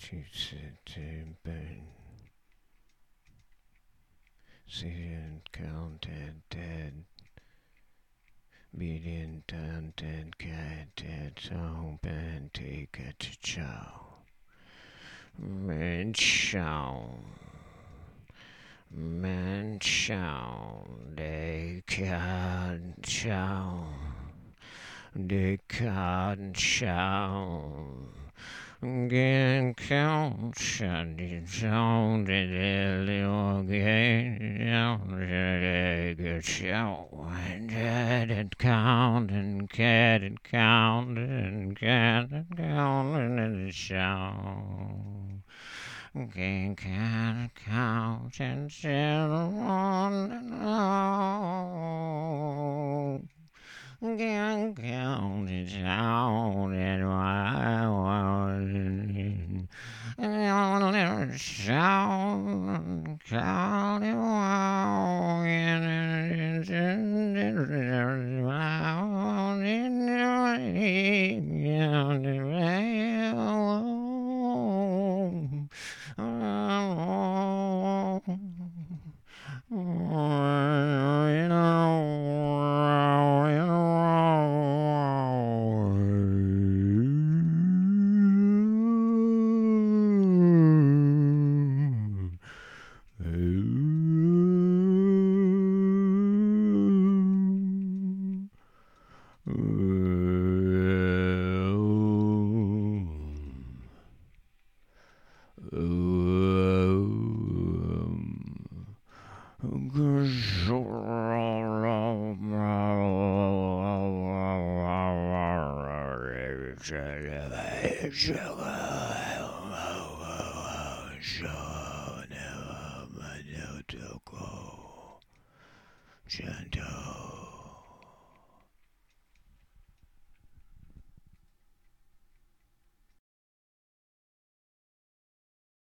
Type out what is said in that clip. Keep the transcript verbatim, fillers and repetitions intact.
去此之本。Seated, counted, dead. Beaten, taunted, guided, open, take it to Joe. Man shall, man shall, they can shall, they can shall. Again, count, shut it down, the daily again, get shout, and get it count, and get it count, and get it count, and it shout. Again, can count, and sit on and on. Again, count it down, and I want and sound, count it wow, and Gentle.